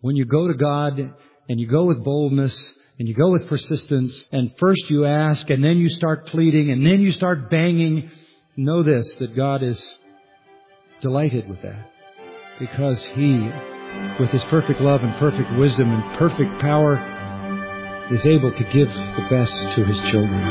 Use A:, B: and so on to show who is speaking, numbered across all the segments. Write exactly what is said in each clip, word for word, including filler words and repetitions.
A: when you go to God and you go with boldness and you go with persistence, and first you ask and then you start pleading and then you start banging, know this, that God is delighted with that. Because He, with His perfect love and perfect wisdom and perfect power, is able to give the best to His children.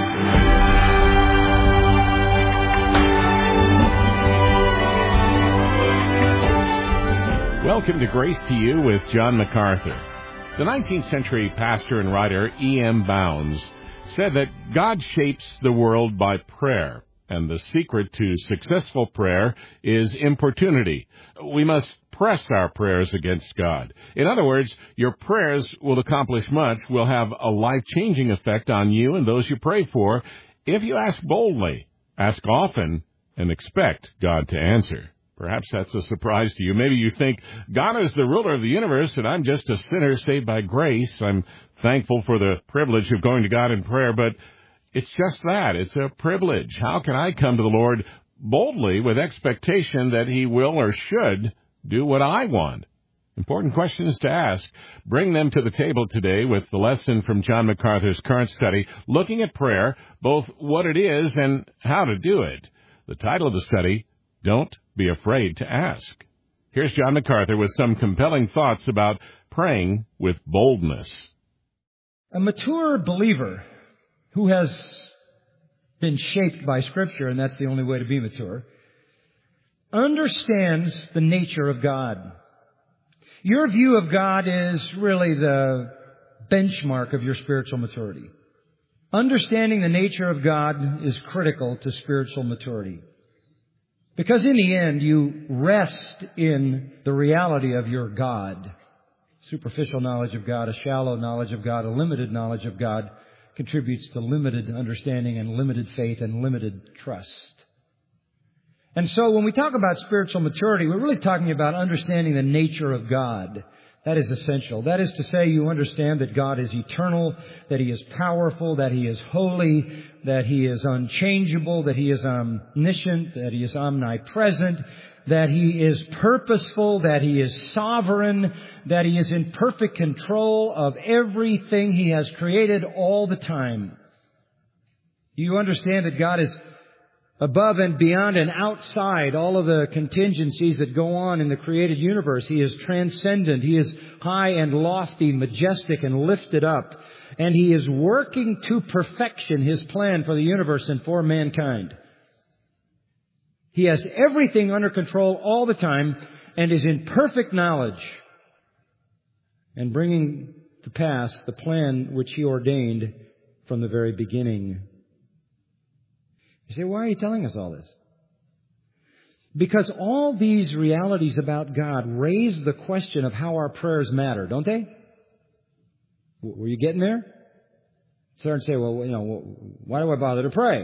B: Welcome to Grace to You with John MacArthur. The nineteenth century pastor and writer E M Bounds said that God shapes the world by prayer, and the secret to successful prayer is importunity. We must press our prayers against God. In other words, your prayers will accomplish much, will have a life-changing effect on you and those you pray for if you ask boldly, ask often, and expect God to answer. Perhaps that's a surprise to you. Maybe you think, God is the ruler of the universe and I'm just a sinner saved by grace. I'm thankful for the privilege of going to God in prayer, but it's just that. It's a privilege. How can I come to the Lord boldly with expectation that He will or should do what I want? Important questions to ask. Bring them to the table today with the lesson from John MacArthur's current study, looking at prayer, both what it is and how to do it. The title of the study, Don't Be Afraid to Ask. Here's John MacArthur with some compelling thoughts about praying with boldness.
A: A mature believer who has been shaped by Scripture, and that's the only way to be mature, understands the nature of God. Your view of God is really the benchmark of your spiritual maturity. Understanding the nature of God is critical to spiritual maturity. Because in the end, you rest in the reality of your God. Superficial knowledge of God, a shallow knowledge of God, a limited knowledge of God contributes to limited understanding and limited faith and limited trust. And so when we talk about spiritual maturity, we're really talking about understanding the nature of God. That is essential. That is to say, you understand that God is eternal, that He is powerful, that He is holy, that He is unchangeable, that He is omniscient, that He is omnipresent, that He is purposeful, that He is sovereign, that He is in perfect control of everything He has created all the time. You understand that God is above and beyond and outside all of the contingencies that go on in the created universe. He is transcendent. He is high and lofty, majestic and lifted up. And He is working to perfection His plan for the universe and for mankind. He has everything under control all the time and is in perfect knowledge and bringing to pass the plan which He ordained from the very beginning. You say, why are you telling us all this? Because all these realities about God raise the question of how our prayers matter, don't they? Were you getting there? Start and say, well, you know, why do I bother to pray?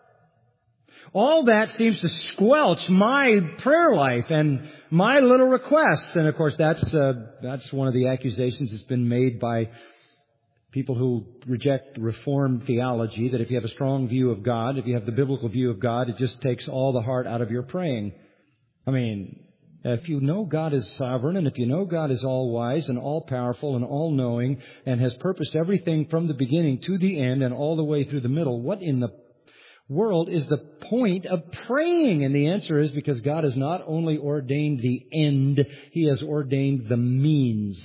A: All that seems to squelch my prayer life and my little requests. And of course, that's uh, that's one of the accusations that's been made by people who reject Reformed theology, that if you have a strong view of God, if you have the biblical view of God, it just takes all the heart out of your praying. I mean, if you know God is sovereign, and if you know God is all-wise and all-powerful and all-knowing and has purposed everything from the beginning to the end and all the way through the middle, what in the world is the point of praying? And the answer is because God has not only ordained the end, He has ordained the means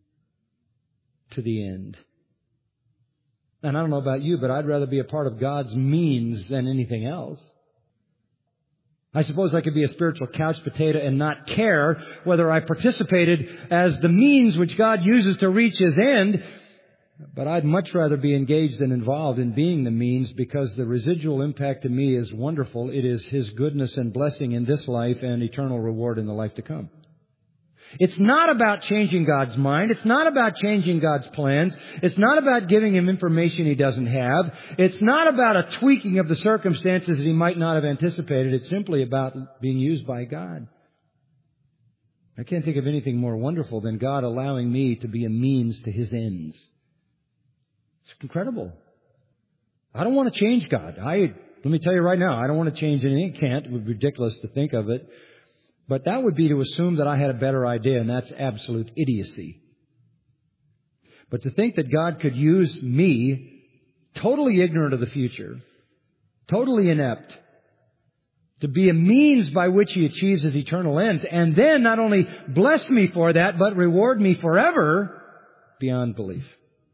A: to the end. And I don't know about you, but I'd rather be a part of God's means than anything else. I suppose I could be a spiritual couch potato and not care whether I participated as the means which God uses to reach His end. But I'd much rather be engaged and involved in being the means, because the residual impact to me is wonderful. It is His goodness and blessing in this life and eternal reward in the life to come. It's not about changing God's mind. It's not about changing God's plans. It's not about giving Him information He doesn't have. It's not about a tweaking of the circumstances that He might not have anticipated. It's simply about being used by God. I can't think of anything more wonderful than God allowing me to be a means to His ends. It's incredible. I don't want to change God. I let me tell you right now, I don't want to change anything. I can't. It would be ridiculous to think of it. But that would be to assume that I had a better idea, and that's absolute idiocy. But to think that God could use me, totally ignorant of the future, totally inept, to be a means by which He achieves His eternal ends, and then not only bless me for that, but reward me forever, beyond belief.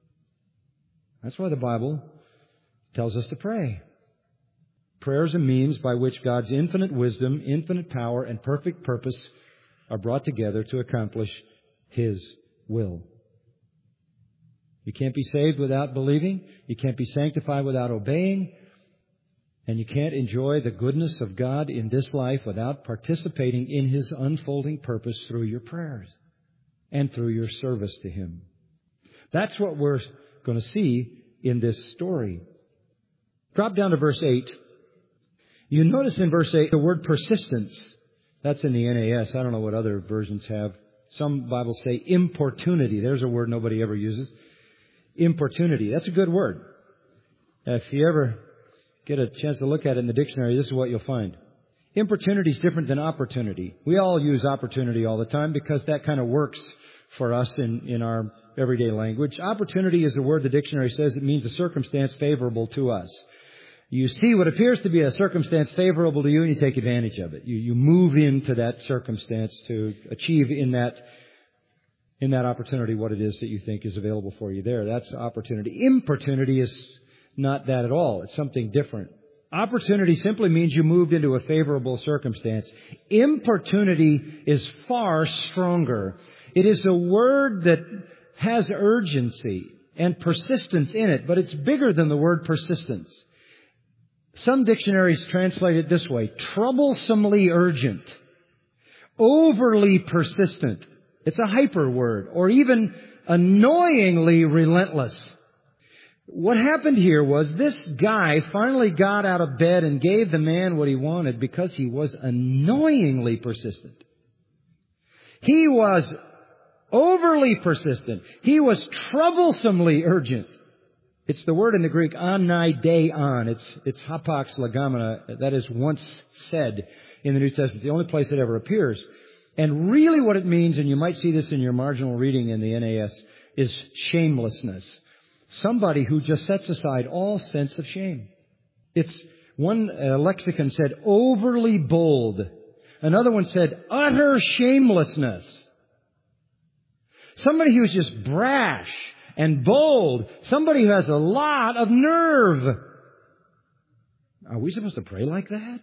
A: That's why the Bible tells us to pray. Prayer is a means by which God's infinite wisdom, infinite power, and perfect purpose are brought together to accomplish His will. You can't be saved without believing. You can't be sanctified without obeying. And you can't enjoy the goodness of God in this life without participating in His unfolding purpose through your prayers and through your service to Him. That's what we're going to see in this story. Drop down to verse eight. You notice in verse eight the word persistence. That's in the N A S. I don't know what other versions have. Some Bibles say importunity. There's a word nobody ever uses. Importunity. That's a good word. If you ever get a chance to look at it in the dictionary, this is what you'll find. Importunity is different than opportunity. We all use opportunity all the time because that kind of works for us in, in our everyday language. Opportunity is a word the dictionary says it means a circumstance favorable to us. You see what appears to be a circumstance favorable to you and you take advantage of it. You, you move into that circumstance to achieve in that in that opportunity what it is that you think is available for you there. That's opportunity. Importunity is not that at all. It's something different. Opportunity simply means you moved into a favorable circumstance. Importunity is far stronger. It is a word that has urgency and persistence in it, but it's bigger than the word persistence. Some dictionaries translate it this way: troublesomely urgent, overly persistent. It's a hyper word, or even annoyingly relentless. What happened here was this guy finally got out of bed and gave the man what he wanted because he was annoyingly persistent. He was overly persistent. He was troublesomely urgent. It's the word in the Greek anaideon. It's, it's hapax legomena. That is once said in the New Testament, the only place it ever appears. And really what it means, and you might see this in your marginal reading in the N A S, is shamelessness. Somebody who just sets aside all sense of shame. It's one uh, lexicon said overly bold. Another one said utter shamelessness. Somebody who's just brash and bold. Somebody who has a lot of nerve. Are we supposed to pray like that?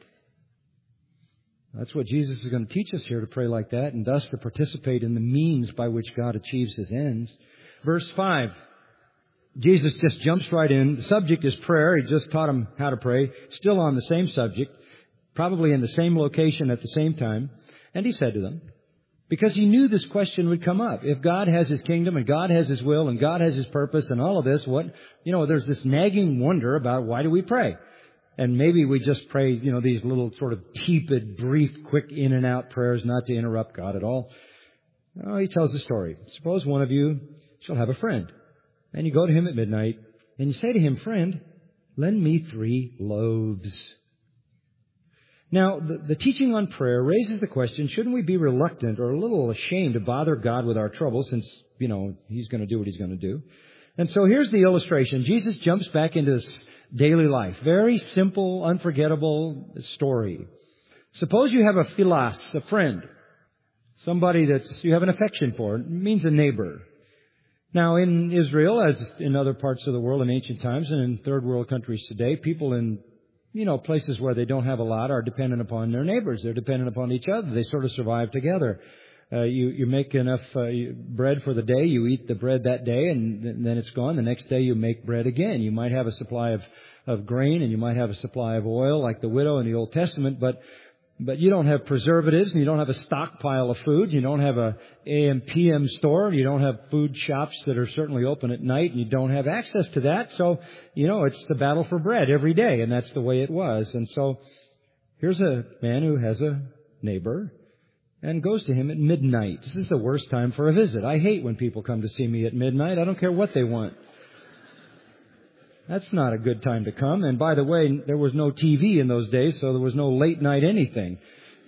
A: That's what Jesus is going to teach us here, to pray like that, and thus to participate in the means by which God achieves His ends. Verse five. Jesus just jumps right in. The subject is prayer. He just taught them how to pray. Still on the same subject. Probably in the same location at the same time. And He said to them, because He knew this question would come up. If God has His kingdom and God has His will and God has His purpose and all of this, what, you know, there's this nagging wonder about why do we pray? And maybe we just pray, you know, these little sort of tepid, brief, quick in and out prayers not to interrupt God at all. Oh, He tells a story. Suppose one of you shall have a friend. And you go to him at midnight and you say to him, friend, lend me three loaves. Now, the, the teaching on prayer raises the question, shouldn't we be reluctant or a little ashamed to bother God with our troubles since, you know, He's going to do what He's going to do? And so here's the illustration. Jesus jumps back into this daily life. Very simple, unforgettable story. Suppose you have a philos, a friend. Somebody that's you have an affection for. It means a neighbor. Now, in Israel, as in other parts of the world in ancient times and in third world countries today, people in, you know, places where they don't have a lot are dependent upon their neighbors. They're dependent upon each other. They sort of survive together. Uh, you, you make enough uh, bread for the day. You eat the bread that day, and then it's gone. The next day you make bread again. You might have a supply of, of grain, and you might have a supply of oil, like the widow in the Old Testament, but But you don't have preservatives, and you don't have a stockpile of food. You don't have a A M P M store. You don't have food shops that are certainly open at night, and you don't have access to that. So, you know, it's the battle for bread every day, and that's the way it was. And so here's a man who has a neighbor and goes to him at midnight. This is the worst time for a visit. I hate when people come to see me at midnight. I don't care what they want. That's not a good time to come. And by the way, there was no T V in those days, so there was no late night anything.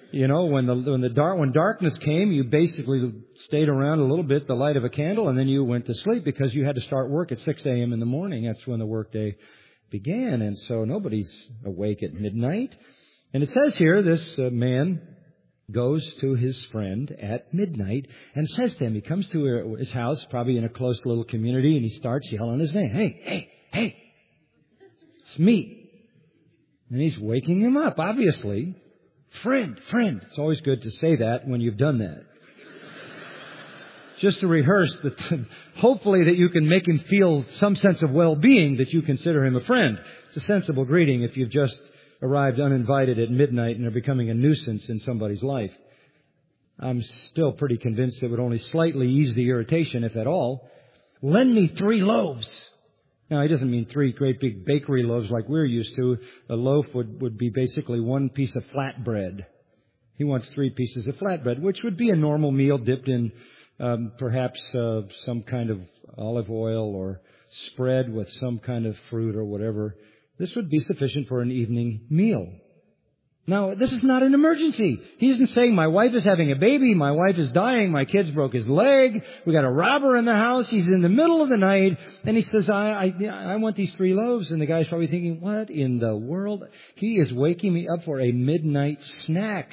A: You know, when the when the dark when darkness came, you basically stayed around a little bit, the light of a candle, and then you went to sleep because you had to start work at six a.m. in the morning. That's when the workday began, and so nobody's awake at midnight. And it says here, this uh, man goes to his friend at midnight and says to him, he comes to his house, probably in a close little community, and he starts yelling his name. Hey, hey, hey, it's me. And he's waking him up, obviously. Friend, friend. It's always good to say that when you've done that. Just to rehearse, that hopefully that you can make him feel some sense of well-being, that you consider him a friend. It's a sensible greeting if you've just arrived uninvited at midnight and are becoming a nuisance in somebody's life. I'm still pretty convinced it would only slightly ease the irritation, if at all. Lend me three loaves. Now, he doesn't mean three great big bakery loaves like we're used to. A loaf would, would be basically one piece of flatbread. He wants three pieces of flatbread, which would be a normal meal dipped in um, perhaps uh, some kind of olive oil or spread with some kind of fruit or whatever. This would be sufficient for an evening meal. Now, this is not an emergency. He isn't saying, my wife is having a baby, my wife is dying, my kid's broke his leg, we got a robber in the house, he's in the middle of the night, and he says, I, I, I want these three loaves. And the guy's probably thinking, what in the world? He is waking me up for a midnight snack.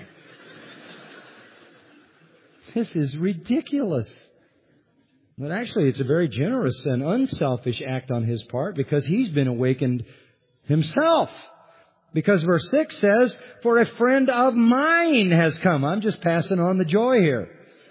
A: This is ridiculous. But actually, it's a very generous and unselfish act on his part because he's been awakened himself. Because verse six says, for a friend of mine has come. I'm just passing on the joy here.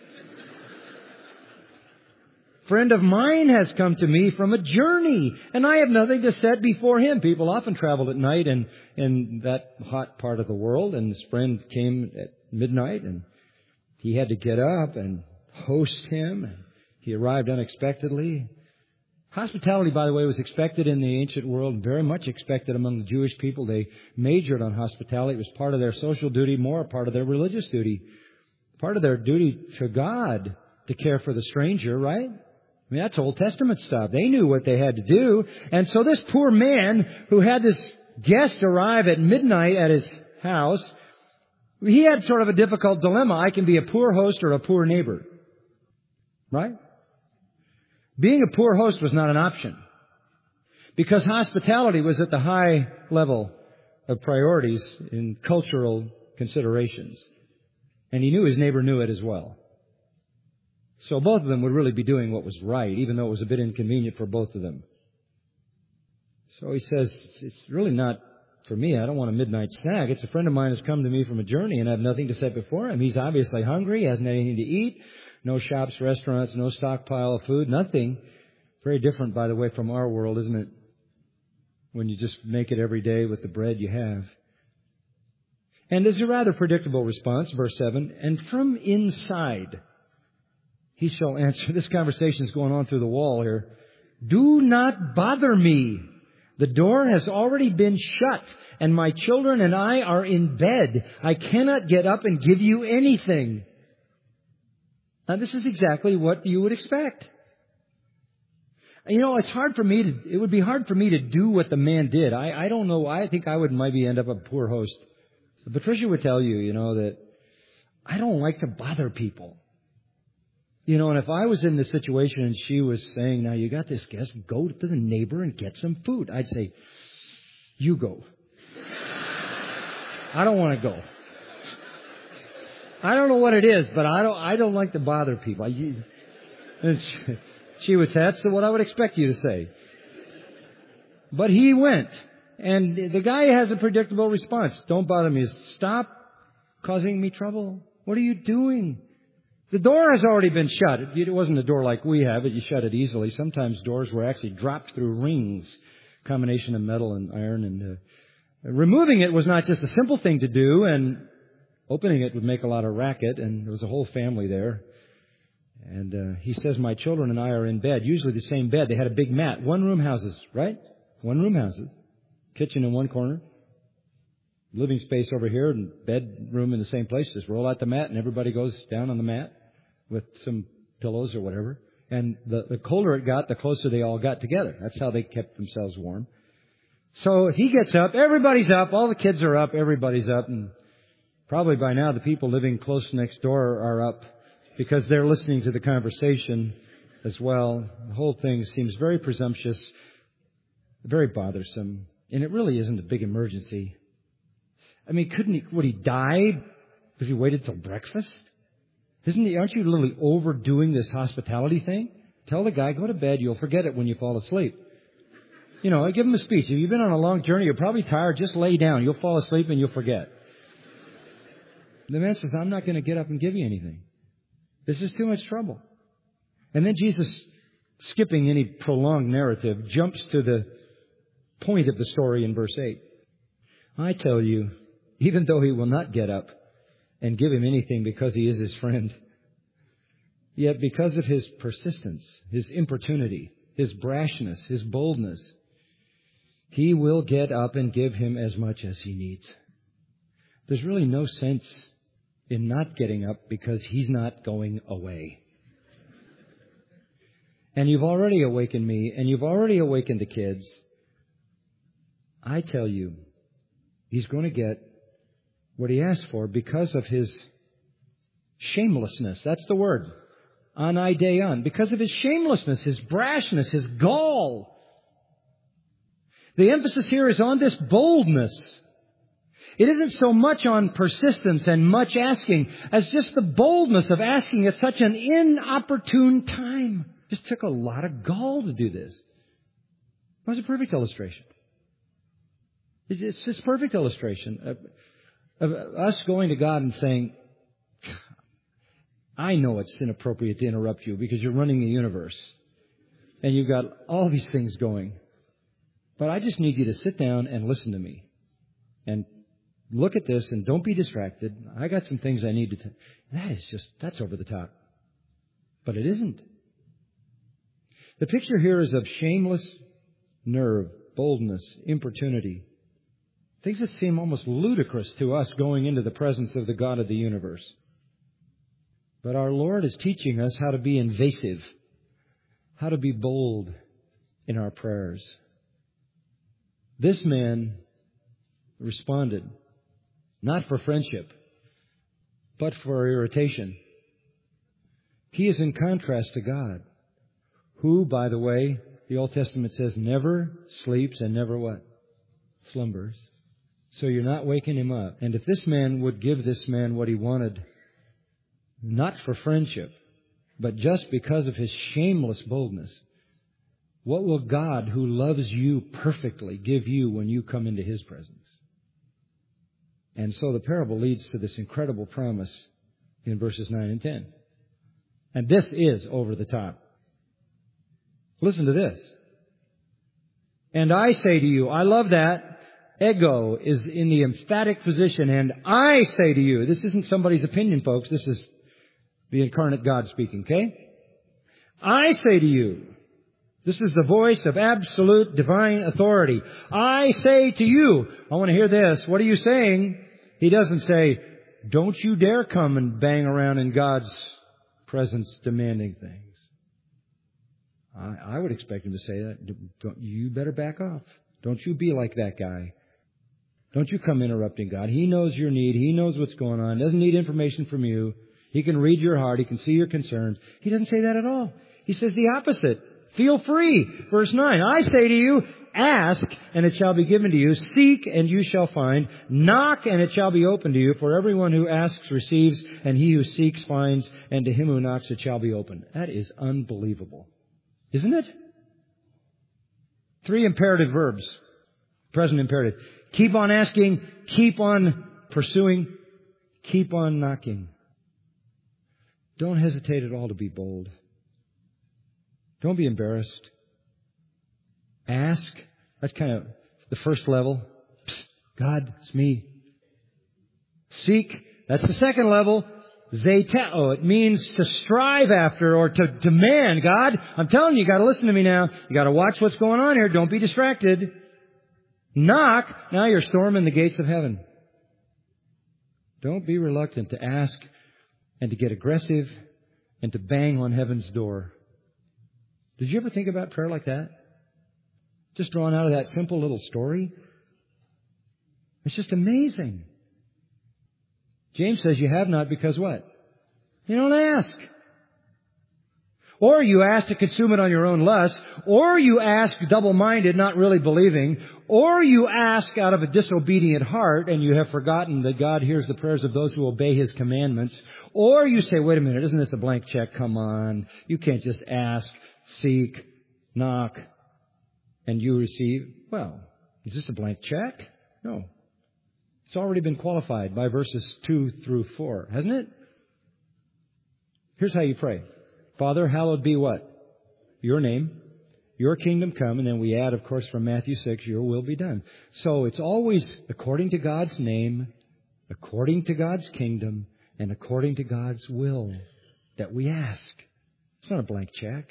A: Friend of mine has come to me from a journey, and I have nothing to set before him. People often travel at night in, in that hot part of the world, and his friend came at midnight, and he had to get up and host him. He arrived unexpectedly. Hospitality, by the way, was expected in the ancient world, very much expected among the Jewish people. They majored on hospitality. It was part of their social duty, more a part of their religious duty. Part of their duty to God to care for the stranger, right? I mean, that's Old Testament stuff. They knew what they had to do. And so this poor man who had this guest arrive at midnight at his house, he had sort of a difficult dilemma. I can be a poor host or a poor neighbor. Right? Being a poor host was not an option. Because hospitality was at the high level of priorities in cultural considerations. And he knew his neighbor knew it as well. So both of them would really be doing what was right, even though it was a bit inconvenient for both of them. So he says, it's really not for me. I don't want a midnight snack. It's a friend of mine who's come to me from a journey and I have nothing to set before him. He's obviously hungry. He hasn't anything to eat. No shops, restaurants, no stockpile of food, nothing. Very different, by the way, from our world, isn't it? When you just make it every day with the bread you have. And there's a rather predictable response, verse seven. And from inside, he shall answer. This conversation is going on through the wall here. Do not bother me. The door has already been shut, and my children and I are in bed. I cannot get up and give you anything. Now, this is exactly what you would expect. You know, it's hard for me to, it would be hard for me to do what the man did. I, I don't know. I think I would maybe end up a poor host. But Patricia would tell you, you know, that I don't like to bother people. You know, and if I was in this situation and she was saying, now you got this guest, go to the neighbor and get some food. I'd say, you go. I don't want to go. I don't know what it is, but I don't, I don't like to bother people. I, she would say, that's what I would expect you to say. But he went. And the guy has a predictable response. Don't bother me. Stop causing me trouble. What are you doing? The door has already been shut. It wasn't a door like we have it. You shut it easily. Sometimes doors were actually dropped through rings, combination of metal and iron. And uh, removing it was not just a simple thing to do, and opening it would make a lot of racket, and there was a whole family there. And uh, he says, my children and I are in bed, usually the same bed. They had a big mat. One-room houses, right? One-room houses. Kitchen in one corner. Living space over here, and bedroom in the same place. Just roll out the mat, and everybody goes down on the mat with some pillows or whatever. And the, the colder it got, the closer they all got together. That's how they kept themselves warm. So he gets up. Everybody's up. All the kids are up. Everybody's up. And Probably by now the people living close next door are up because they're listening to the conversation as well. The whole thing seems very presumptuous, very bothersome, and it really isn't a big emergency. I mean, couldn't he, would he die if he waited till breakfast? Isn't he, aren't you literally overdoing this hospitality thing? Tell the guy, go to bed, you'll forget it when you fall asleep. You know, give him a speech. If you've been on a long journey, you're probably tired, just lay down. You'll fall asleep and you'll forget. The man says, I'm not going to get up and give you anything. This is too much trouble. And then Jesus, skipping any prolonged narrative, jumps to the point of the story in verse eight. I tell you, even though he will not get up and give him anything because he is his friend, yet because of his persistence, his importunity, his brashness, his boldness, he will get up and give him as much as he needs. There's really no sense in not getting up because he's not going away. And you've already awakened me, and you've already awakened the kids. I tell you, he's going to get what he asked for because of his shamelessness. That's the word. Anaideon. Because of his shamelessness, his brashness, his gall. The emphasis here is on this boldness. It isn't so much on persistence and much asking as just the boldness of asking at such an inopportune time. It just took a lot of gall to do this. That was a perfect illustration. It's just a perfect illustration of, of us going to God and saying, I know it's inappropriate to interrupt you because you're running the universe and you've got all these things going. But I just need you to sit down and listen to me and look at this and don't be distracted. I got some things I need to... T-. That is just, that's over the top. But it isn't. The picture here is of shameless nerve, boldness, importunity. Things that seem almost ludicrous to us going into the presence of the God of the universe. But our Lord is teaching us how to be invasive, how to be bold in our prayers. This man responded, not for friendship, but for irritation. He is in contrast to God, who, by the way, the Old Testament says never sleeps and never what? Slumbers. So you're not waking him up. And if this man would give this man what he wanted, not for friendship, but just because of his shameless boldness, what will God, who loves you perfectly, give you when you come into his presence? And so the parable leads to this incredible promise in verses nine and ten. And this is over the top. Listen to this. And I say to you, I love that. Ego is in the emphatic position. And I say to you, this isn't somebody's opinion, folks. This is the incarnate God speaking, okay? I say to you, this is the voice of absolute divine authority. I say to you, I want to hear this. What are you saying? He doesn't say, don't you dare come and bang around in God's presence demanding things. I, I would expect him to say that. Don't, you better back off. Don't you be like that guy. Don't you come interrupting God. He knows your need. He knows what's going on. Doesn't need information from you. He can read your heart. He can see your concerns. He doesn't say that at all. He says the opposite. Feel free. Verse nine, I say to you, ask and it shall be given to you. Seek and you shall find. Knock and it shall be opened to you. For everyone who asks receives, and he who seeks finds, and to him who knocks it shall be opened. That is unbelievable. Isn't it? Three imperative verbs. Present imperative. Keep on asking. Keep on pursuing. Keep on knocking. Don't hesitate at all to be bold. Don't be embarrassed. Ask. That's kind of the first level. Psst, God, it's me. Seek. That's the second level. Zeteo. It means to strive after or to demand. God, I'm telling you, you got to listen to me now. You got to watch what's going on here. Don't be distracted. Knock. Now you're storming the gates of heaven. Don't be reluctant to ask and to get aggressive and to bang on heaven's door. Did you ever think about prayer like that? Just drawn out of that simple little story? It's just amazing. James says you have not because what? You don't ask. Or you ask to consume it on your own lust, or you ask double-minded, not really believing, or you ask out of a disobedient heart and you have forgotten that God hears the prayers of those who obey His commandments, or you say, wait a minute, isn't this a blank check? Come on. You can't just ask, seek, knock, and you receive. Well, is this a blank check? No. It's already been qualified by verses two through four, hasn't it? Here's how you pray. Father, hallowed be what? Your name. Your kingdom come. And then we add, of course, from Matthew six, your will be done. So it's always according to God's name, according to God's kingdom, and according to God's will that we ask. It's not a blank check.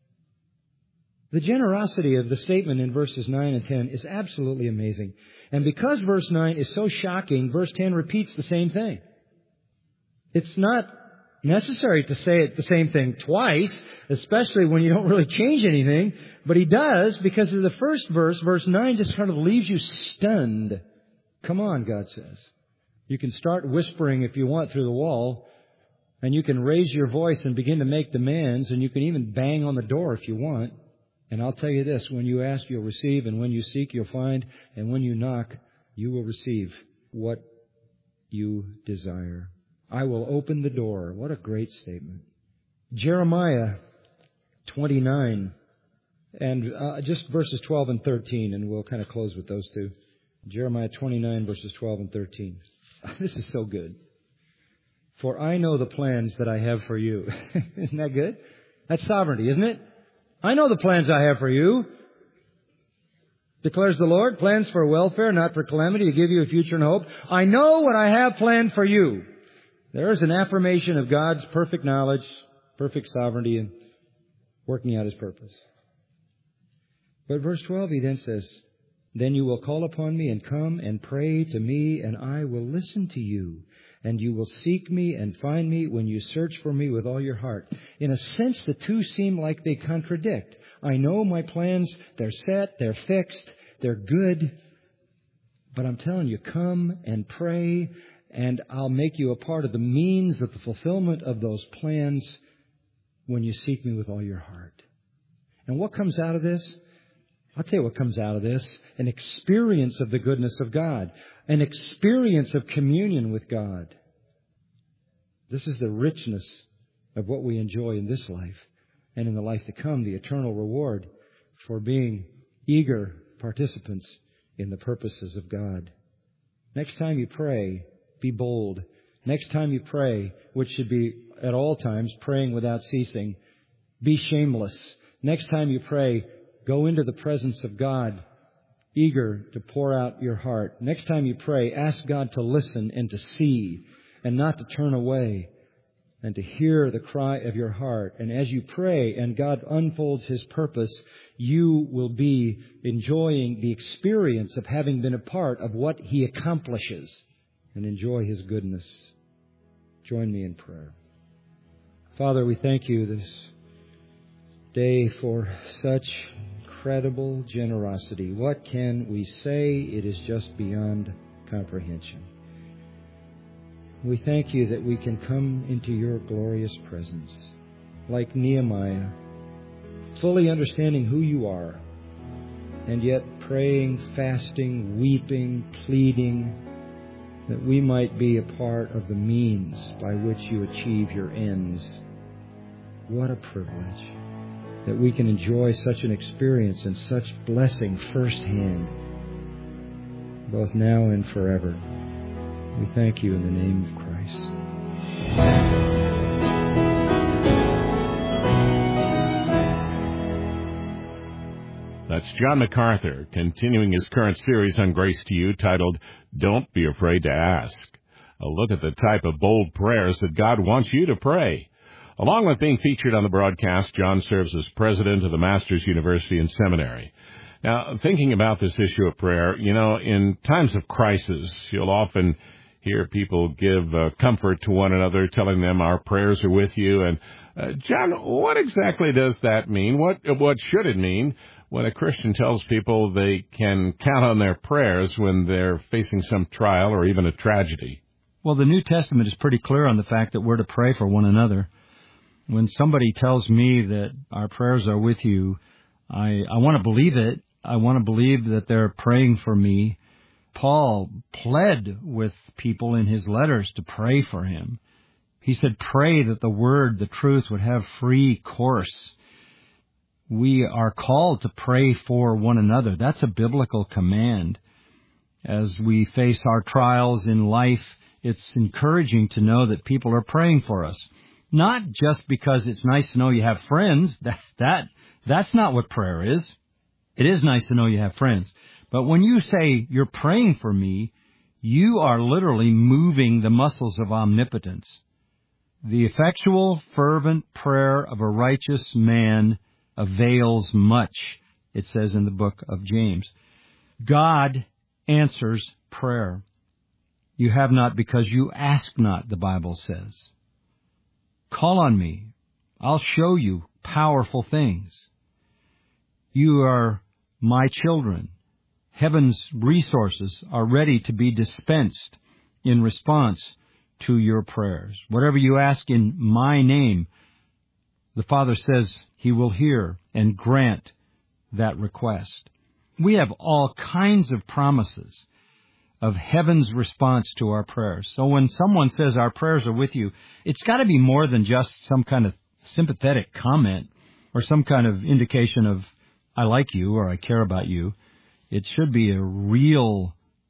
A: The generosity of the statement in verses nine and ten is absolutely amazing. And because verse nine is so shocking, verse ten repeats the same thing. It's not necessary to say it the same thing twice, especially when you don't really change anything. But he does, because of the first verse, verse nine just kind of leaves you stunned. Come on, God says. You can start whispering if you want through the wall, and you can raise your voice and begin to make demands, and you can even bang on the door if you want. And I'll tell you this, when you ask, you'll receive, and when you seek, you'll find, and when you knock, you will receive what you desire. I will open the door. What a great statement. Jeremiah twenty-nine, and uh, just verses twelve and thirteen, and we'll kind of close with those two. Jeremiah twenty-nine, verses twelve and thirteen. This is so good. For I know the plans that I have for you. Isn't that good? That's sovereignty, isn't it? I know the plans I have for you, declares the Lord. Plans for welfare, not for calamity, to give you a future and hope. I know what I have planned for you. There is an affirmation of God's perfect knowledge, perfect sovereignty, and working out His purpose. But verse twelve, he then says, then you will call upon me and come and pray to me, and I will listen to you. And you will seek me and find me when you search for me with all your heart. In a sense, the two seem like they contradict. I know my plans, they're set, they're fixed, they're good. But I'm telling you, come and pray, and I'll make you a part of the means of the fulfillment of those plans when you seek me with all your heart. And what comes out of this? I'll tell you what comes out of this. An experience of the goodness of God. An experience of communion with God. This is the richness of what we enjoy in this life and in the life to come, the eternal reward for being eager participants in the purposes of God. Next time you pray, be bold. Next time you pray, which should be at all times praying without ceasing, be shameless. Next time you pray, go into the presence of God, eager to pour out your heart. Next time you pray, ask God to listen and to see and not to turn away and to hear the cry of your heart. And as you pray and God unfolds His purpose, you will be enjoying the experience of having been a part of what He accomplishes and enjoy His goodness. Join me in prayer. Father, we thank You this day for such incredible generosity. What can we say? It is just beyond comprehension. We thank You that we can come into Your glorious presence, like Nehemiah, fully understanding who You are, and yet praying, fasting, weeping, pleading, that we might be a part of the means by which You achieve Your ends. What a privilege that we can enjoy such an experience and such blessing firsthand, both now and forever. We thank You in the name of Christ.
B: That's John MacArthur, continuing his current series on Grace to You, titled, Don't Be Afraid to Ask. A look at the type of bold prayers that God wants you to pray. Along with being featured on the broadcast, John serves as president of the Masters University and Seminary. Now, thinking about this issue of prayer, you know, in times of crisis, you'll often hear people give uh, comfort to one another, telling them our prayers are with you. And, uh, John, what exactly does that mean? What what should it mean when a Christian tells people they can count on their prayers when they're facing some trial or even a tragedy?
A: Well, the New Testament is pretty clear on the fact that we're to pray for one another. When somebody tells me that our prayers are with you, I, I want to believe it. I want to believe that they're praying for me. Paul pled with people in his letters to pray for him. He said, pray that the word, the truth, would have free course. We are called to pray for one another. That's a biblical command. As we face our trials in life, it's encouraging to know that people are praying for us. Not just because it's nice to know you have friends. That, that, that's not what prayer is. It is nice to know you have friends. But when you say you're praying for me, you are literally moving the muscles of omnipotence. The effectual, fervent prayer of a righteous man avails much, it says in the book of James. God answers prayer. You have not because you ask not, the Bible says. Call on me. I'll show you powerful things. You are my children. Heaven's resources are ready to be dispensed in response to your prayers. Whatever you ask in my name, the Father says he will hear and grant that request. We have all kinds of promises of heaven's response to our prayers. So when someone says our prayers are with you, it's got to be more than just some kind of sympathetic comment or some kind of indication of I like you or I care about you. It should be a real,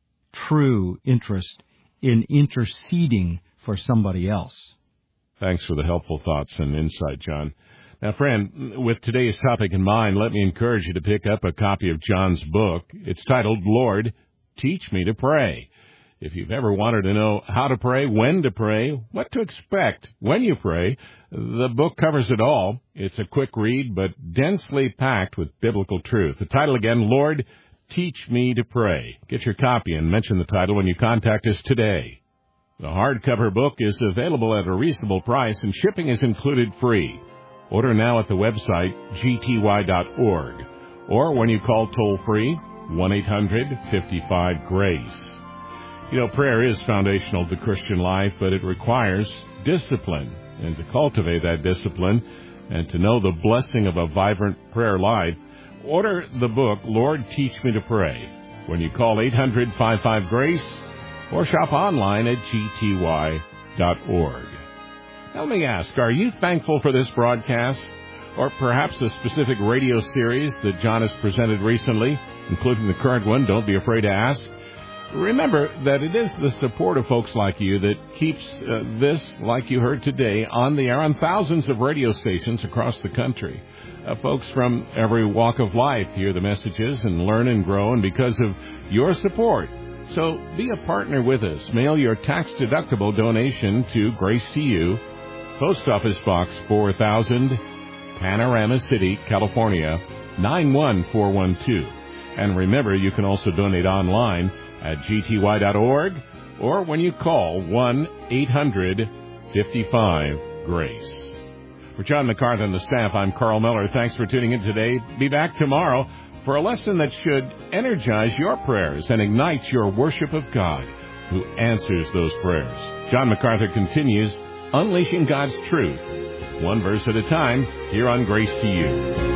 A: true interest in interceding for somebody else.
B: Thanks for the helpful thoughts and insight, John. Now, friend, with today's topic in mind, let me encourage you to pick up a copy of John's book. It's titled, Lord, Teach Me to Pray. If you've ever wanted to know how to pray, when to pray, what to expect when you pray, the book covers it all. It's a quick read, but densely packed with biblical truth. The title again, Lord, Teach Me to Pray. Get your copy and mention the title when you contact us today. The hardcover book is available at a reasonable price, and shipping is included free. Order now at the website, g t y dot org, or when you call toll-free, one eight hundred fifty-five grace. You know, prayer is foundational to Christian life, but it requires discipline. And to cultivate that discipline and to know the blessing of a vibrant prayer life, order the book, Lord, Teach Me to Pray, when you call eight hundred fifty-five grace or shop online at g t y dot org. Now, let me ask, are you thankful for this broadcast or perhaps a specific radio series that John has presented recently, including the current one, Don't Be Afraid to Ask? Remember that it is the support of folks like you that keeps uh, this, like you heard today, on the air on thousands of radio stations across the country. Uh, folks from every walk of life hear the messages and learn and grow, and because of your support. So be a partner with us. Mail your tax-deductible donation to Grace to You, Post Office Box four thousand, Panorama City, California, nine one four one two. And remember, you can also donate online at g t y dot org or when you call one eight hundred fifty-five grace. For John MacArthur and the staff, I'm Carl Miller. Thanks for tuning in today. Be back tomorrow for a lesson that should energize your prayers and ignite your worship of God, who answers those prayers. John MacArthur continues unleashing God's truth, one verse at a time, here on Grace to You.